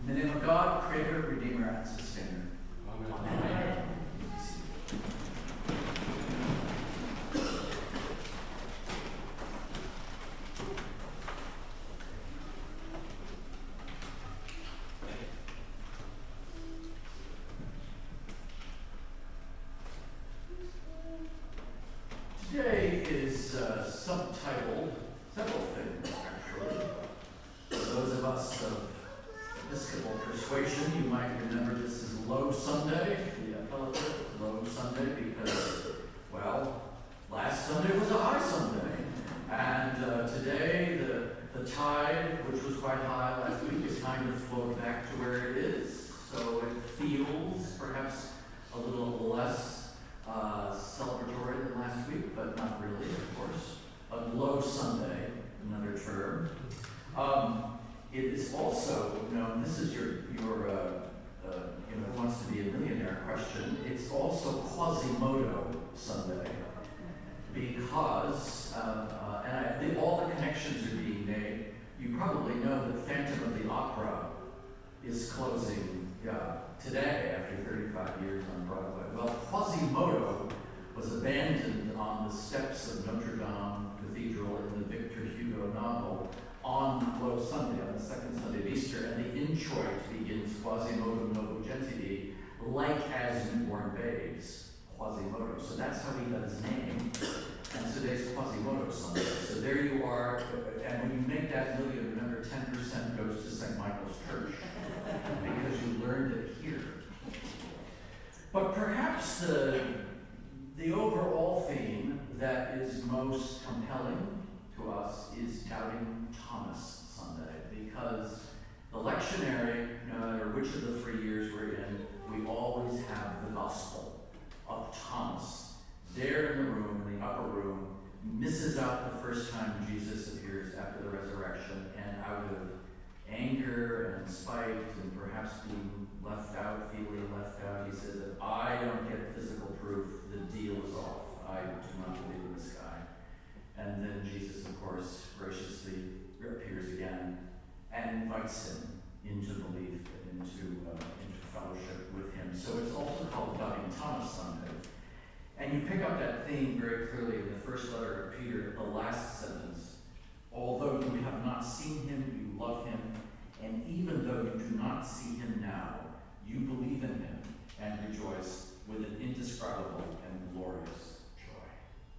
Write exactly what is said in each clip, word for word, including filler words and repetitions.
In the name of God, Creator, Redeemer, and Sustainer. Amen. Amen. Today is uh, subtitled several things, actually. For those of us of Episcopal persuasion, you might remember this is Low Sunday, the appellate Low Sunday, because, well, last Sunday was a high Sunday. And uh, today, the, the tide, which was quite high last week, is kind of flowed back to where it is. So it feels perhaps a little less uh, celebratory than last week, but not really, of course. A Low Sunday, another term. Um, It is also known, this is your, your uh, uh, you know, who wants to be a millionaire question, it's also Quasimodo Sunday, because, uh, uh, and I think all the connections are being made. You probably know that Phantom of the Opera is closing uh, today after thirty-five years on Broadway. Well, Quasimodo was abandoned on the steps of Notre Dame Cathedral in the Victor Hugo novel on Low Sunday, on the second Sunday of Easter, and the introit begins Quasimodo novo gentili, like as newborn babes, Quasimodo. So that's how he got his name, and today's Quasimodo Sunday. So there you are, and when you make that million, remember ten percent goes to Saint Michael's Church, because you learned it here. But perhaps the, the overall theme that is most compelling to us is Doubting Thomas Sunday, because the lectionary, no matter which of the three years we're in, we always have the gospel of Thomas there in the room, in the upper room, misses out the first time Jesus appears after the resurrection, and out of anger and spite and perhaps being left out, feeling left out, he says, if I don't get physical proof, the deal is off. I do not believe in this guy. And then Jesus, of course, graciously appears again and invites him into belief and into, uh, into fellowship with him. So it's also called Doubting Thomas Sunday. And you pick up that theme very clearly in the first letter of Peter, the last sentence. Although you have not seen him, you love him. And even though you do not see him now, you believe in him and rejoice with an indescribable and glorious joy.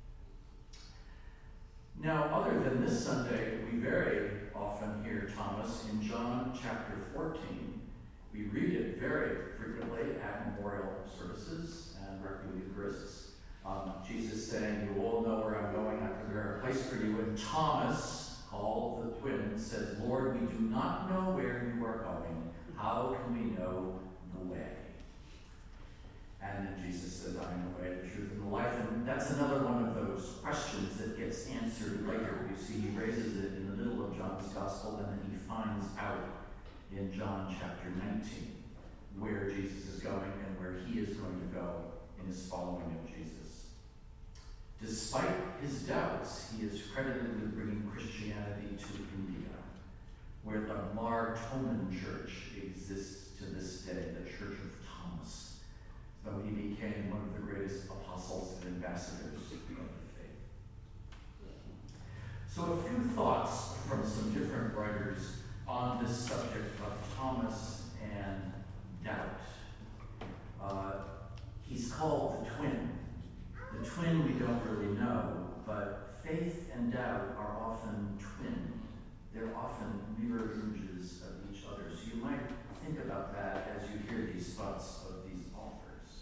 Now, other than this Sunday, we very often hear Thomas in John chapter fourteen. We read it very frequently at memorial services and Requiem Eucharists. Um, Jesus saying, you all know where I'm going, I prepare a place for you. And Thomas, called the twin, says, Lord, we do not know where you are going. How can we know the way? And then Jesus says, I am the way, the truth, and the life. And that's another one of those questions that gets answered later. You see, he raises it in the middle of John's gospel, and then he finds out in John chapter nineteen where Jesus is going and where he is going to go in his following of Jesus. Despite his doubts, he is credited with bringing Christianity to India, where the Mar Thoma Church exists to this day, the Church of Thomas, though he became one of the greatest apostles and ambassadors of the faith. So a few thoughts from some different writers on this subject of Thomas and doubt. Uh, he's called the twin. The twin we don't really know, but faith and doubt are often twinned. They're often mirror images of each other. So you might think about that as you hear these thoughts of these authors.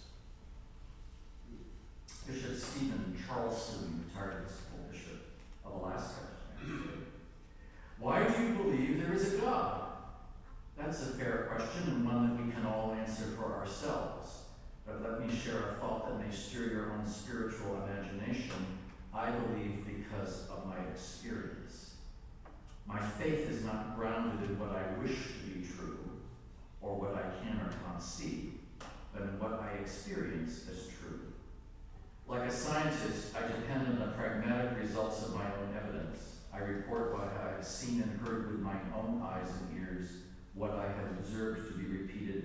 Bishop Stephen Charleston, retired Episcopal Bishop of Alaska. Why do you believe there is a God? That's a fair question, and one that we can all answer for ourselves. But let me share a thought that may stir your own spiritual imagination. I believe because of my experience. My faith is not grounded in what I wish to be true, or what I can or cannot see, but in what I experience as true. Like a scientist, I depend on the pragmatic results of my own evidence. I report what I have seen and heard with my own eyes and ears, what I have observed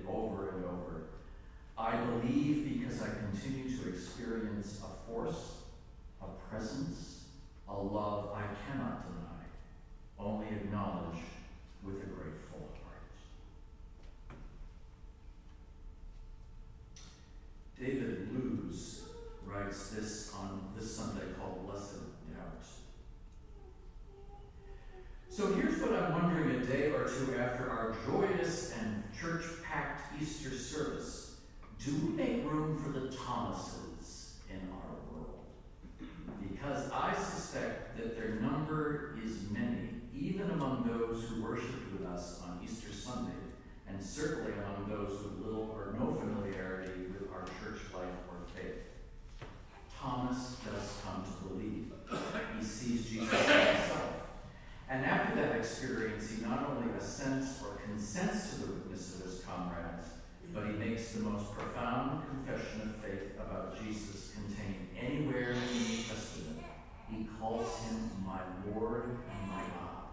over and over. I believe because I continue to experience a force, a presence, a love I cannot deny, only acknowledge with a grateful heart. David Lewis writes this on this Sunday called Blessed Doubt. So here's what I'm wondering a day or two after our joyous and church-packed Easter service. Do we make room for the Thomases in our world? Because I suspect that their number is many, even among those who worshiped with us on Easter Sunday, and certainly among those with little or no familiarity with our church life or faith. Thomas does come to believe. He sees Jesus for himself. And after that experience, he not only assents or consents to the witness of his comrades, but he makes the most profound confession of faith about Jesus contained anywhere in the New Testament. He calls him my Lord and my God.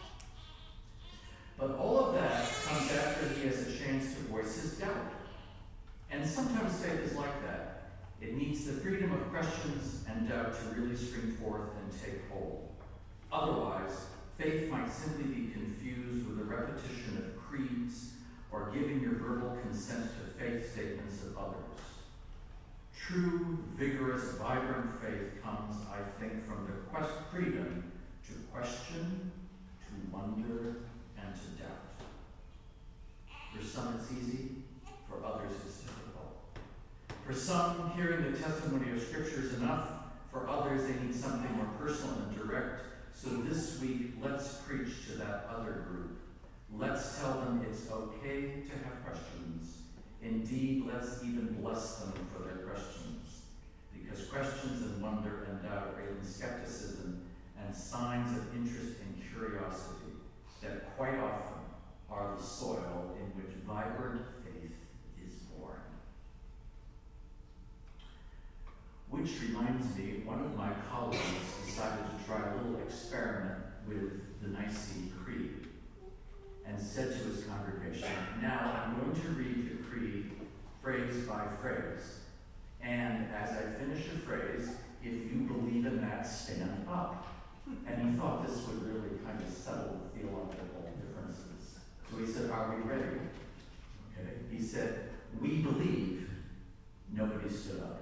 But all of that comes after he has a chance to voice his doubt. And sometimes faith is like that. It needs the freedom of questions and doubt to really spring forth and take hold. Otherwise, faith might simply be confused with a repetition of creeds or giving your verbal consent to faith statements of others. True, vigorous, vibrant faith comes, I think, from the quest freedom to question, to wonder, and to doubt. For some it's easy, for others it's difficult. For some, hearing the testimony of Scripture is enough. For others, they need something more personal and direct. So this week, let's preach to that other group. Let's tell them it's okay to have questions. Indeed, let's even bless them for their questions. Because questions and wonder and doubt, or even skepticism, and signs of interest and curiosity that quite often are the soil in which vibrant faith is born. Which reminds me, one of my colleagues decided to try a little experiment with the Nicene Creed and said to his congregation, now I'm going to read the creed phrase by phrase. And as I finish a phrase, if you believe in that, stand up. And he thought this would really kind of settle the theological differences. So he said, are we ready? Okay. He said, we believe. Nobody stood up.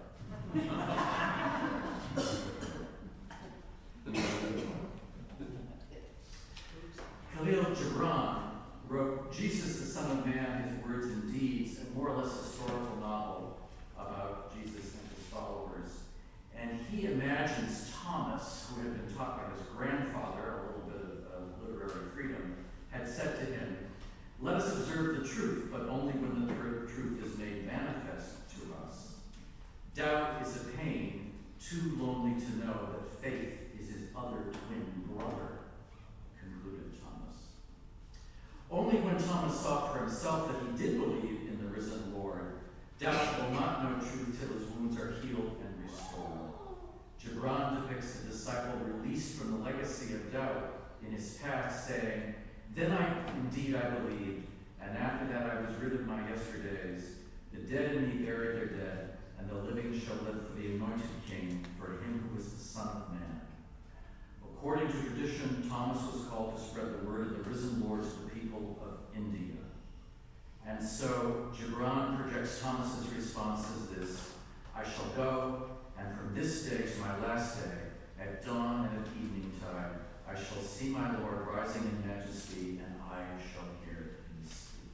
Khalil Gibran wrote Jesus, the Son of Man, His Words and Deeds, a more or less historical novel about Jesus and his followers. And he imagines Thomas, who had been taught by his grandfather a little bit of uh, literary freedom, had said to him, let us observe the truth, but only when the tr- truth is made manifest to us. Doubt is a pain too lonely to know that faith is his other twin brother, concluded Thomas. Only when Thomas saw for himself that he did believe in the risen Lord, doubt will not know truth till his wounds are healed and restored. Gibran depicts the disciple released from the legacy of doubt in his past, saying, then I indeed I believed, and after that I was rid of my yesterdays. The dead in me buried their dead, and the living shall live for the anointed king, for him who is the Son of Man. According to tradition, Thomas was called to spread the word of the risen Lord to the people of India. And so Gibran projects Thomas's response as this, I shall go, and from this day to my last day, at dawn and at evening tide, I shall see my Lord rising in majesty, and I shall hear him speak.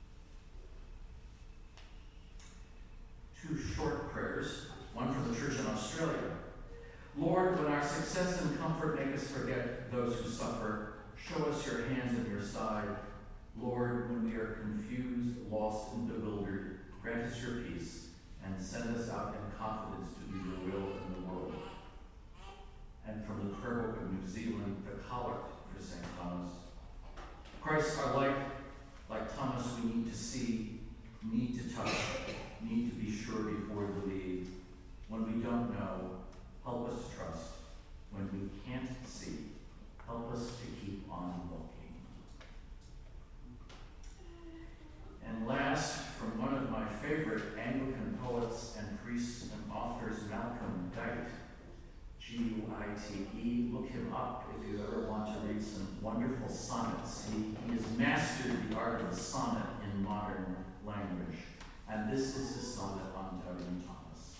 Two short prayers, one for the church in Australia. Lord, when our success and comfort make us forget those who suffer, show us your hands and your side. Lord, when we are confused, lost, and bewildered, grant us your peace, and send us out in confidence to do your will in the world. And from the prayer book of New Zealand, the collect for Saint Thomas. Christ, our light, like Thomas, we need to see, need to touch, need to be sure before we believe. When we don't know, help us trust. When we can't see, help us to keep on looking. And last, sonnet in modern language, and this is his sonnet on Doubting Thomas.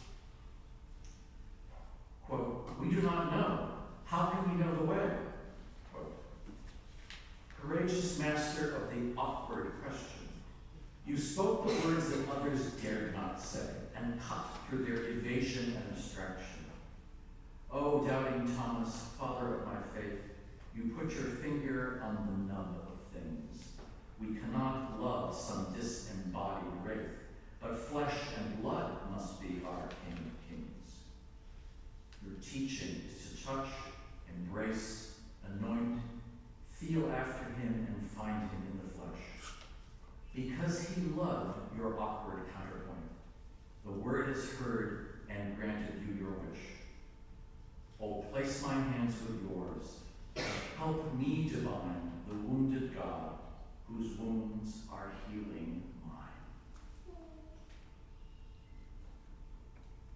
Quote, "We do not know. How can we know the way?" Quote, "Courageous master of the awkward question, you spoke the words that others dared not say, and cut through their evasion and abstraction. Oh, Doubting Thomas, father of my faith, you put your finger on the nub of things. We cannot love some disembodied wraith, but flesh and blood must be our King of Kings. Your teaching is to touch, embrace, anoint, feel after him and find him in the flesh. Because he loved your awkward counterpoint, the word is heard and granted you your wish. Oh, place my hands with yours. Help me divine the wounded God whose wounds are healing